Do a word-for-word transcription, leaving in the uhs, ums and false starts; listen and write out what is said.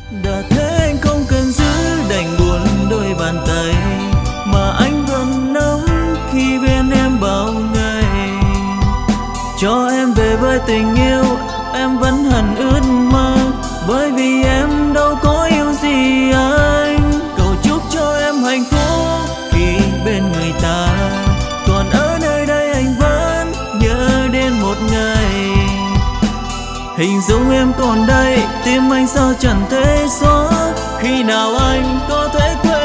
Đã thế anh không cần giữ, đành buồn đôi bàn tay mà anh vẫn nắm khi bên em bao ngày. Cho em về với tình yêu, em vẫn hằn ước mơ, bởi vì em đâu có yêu gì anh. Cầu chúc cho em hạnh phúc khi bên người ta, còn ở nơi đây anh vẫn nhớ đến một ngày. Hình dung em còn đây, tim anh sao chẳng thể xóa, khi nào anh có thể quên